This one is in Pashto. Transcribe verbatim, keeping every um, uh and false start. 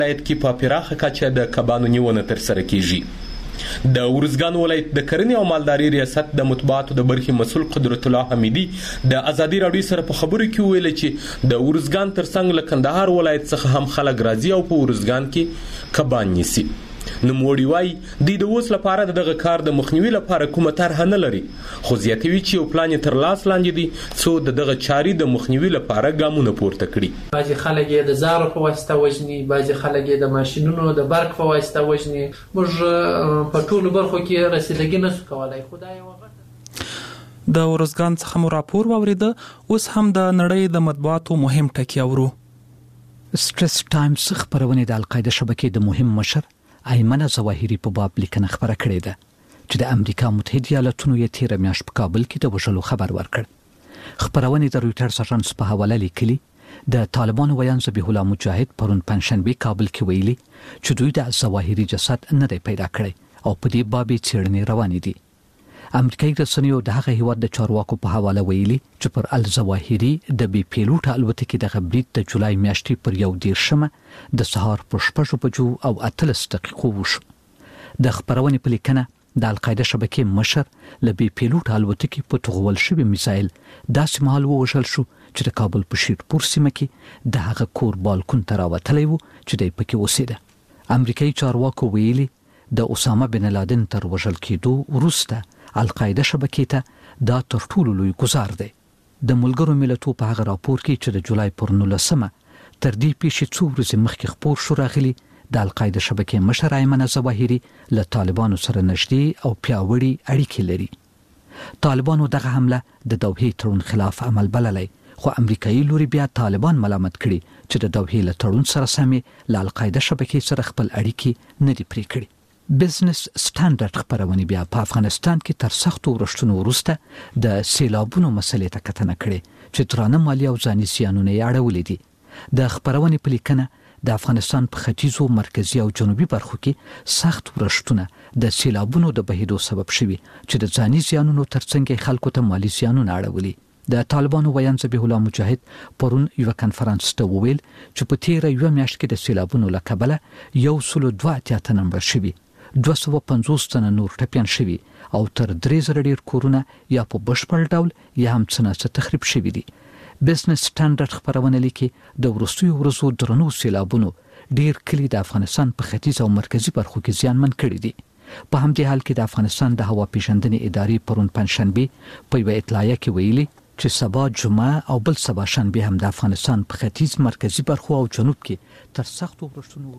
ولایت کې په پراخه کچه د کبانو نیونه ترسره کیږي. د ارزګان ولایت د کرنې او مالداري ریاست د مطبوعاتو د برخې مسؤل قدرت الله حمیدي د ازادي راډیو سره په خبرو کې ویل چې د ارزګان ترڅنګ له کندهار ولایت څخه هم خلک راځي او په ارزګان کې کبان نیسي. نوموړي وایي دوی د اوس لپاره د دغه کار د مخنیوي لپاره کومه طرحه نه لري، خو زیاتوي چې یو پلان یې تر لاس لاندې دی څو د دغه چارې د مخنیوي لپاره ګامونه پورته کړي. بعضې خلک یې د زارو په واسطه وژني، بعضې خلک یې د ماشینونو د برق په واسطه وژني. موږ په ټولو برخو کې رسیدګي نشو کولی. خو دا یوه غټه د ارزګان څخه مو راپور واورېده. اوس هم د نړۍ د مطبوعاتو مهم ټکي اورو. سټریس ټایمز خپرونې د القاعده شبکې د مهم مشر ایمن ظواهري په باب لیکنه خبره کړې ده چې د امریکا متحده ایالاتونو یې تیره میاشت په کابل کې د وژلو خبر ورکړ. خپرونې د رویټرز اژانس په حواله لیکلي د طالبانو ویان ذبیح الله مجاهد پرون پنجشنبه کابل کې ویلي چې دوی د ظواهري جسد نه دی پیدا کړی او په دې باب څېړنې روانې دي. امریکایي رسنیو د هغه هیواد د چارواکو په حواله ویلي چې پر الظواهري د بي پیلوټ الوتکې د برید د جولای میاشتې پر یو دیرشمه د سهار په شپږو بجو او اتلس دقیقو وشو. د خپرونې په لیکنه د القاعده شبکې مشر له بي پیلوټ الوتکې په توغول شوي میزایل داسې مهال ووژل شو چې د کابل په شیرپور سیمه کې د هغه کور بالکون ته راوتلی و چې دی پکې اوسېده. امریکایي چارواکو ویلي د اسامه بن لادن تر وژل کېدو وروسته القاعده شبکې ته دا تر ټولو لوی ګزار دی. د ملګرو ملتونو په هغه راپور کې چې د جولای پر نولسمه تر دې پیښې څو ورځې مخکې خپور شو راغلي د القاعده شبکې مشر ایمن ظواهري له طالبانو سره نږدې او پیاوړي اړیکې لري. طالبانو دغه حمله د دوحې تړون خلاف عمل بللی، خو امریکایي لوري بیا طالبان ملامت کړي چې د دوحې له تړون سره سمې له القاعده شبکې سره خپل اړیکې نه دي پرې کړي. بزنس سټانډرډ خپرونې بیا په افغانستان کې تر سختو ورښتونو وروسته د سیلابونو مسلې ته کتنه کړې چې درانه مالي او ځاني زیانونه یې اړولي دي. د خپرونې په لیکنه د افغانستان په ختیځو، مرکزي او جنوبي برخو کې سخت ورښتونه د سیلابونو د بهیدو سبب شوي چې د ځاني زیانونو ترڅنګ خلکو ته مالي زیانونه اړولي. د طالبانو ویان ذبیح الله مجاهد پرون یو کنفرانس ته وویل چې په تیره یوه میاشت کې د سیلابونو له کبله یو سلو دوه اتیا تنه مړه شوي، دوه سوه پنځوس تنه نور ټپیان شوي او تر درې زره ډېر کورونه یا په بشپړ ډول یا هم څه نه څه تخریب شوي دي. بزنس سټانډرډ خپرونه لیکي د وروستیو ورځو درنو سیلابونو ډېر کلي د افغانستان په ختیځ او مرکزي برخو کې زیانمن کړي دي. په همدې حال کې د افغانستان د هوا پیژندنې ادارې پرون پنجشنبه په یوه اطلاعیه کې ویلي چې سبا جمعه او بل سبا شنبه هم د افغانستان په ختیځ، مرکزي برخو او جنوب کې تر سختو ورښتونو